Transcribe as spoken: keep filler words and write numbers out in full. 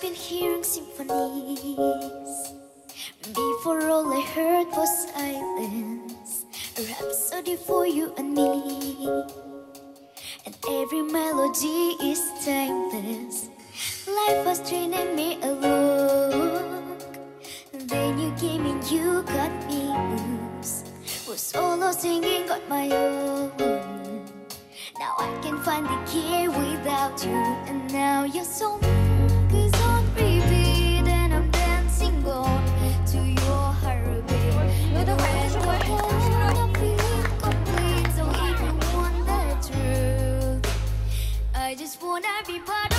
been hearing symphonies. Before all I heard was silence, a rhapsody for you and me. And every melody is timeless. Life was training me alone. Then you came and you got me loose. Was solo singing got my own. Now I can find the key without you. And now your song is on repeat, and I'm dancing on to your heartbeat. You're the rest of the world, I'm feeling complete. So if you want the truth, I just wanna be part of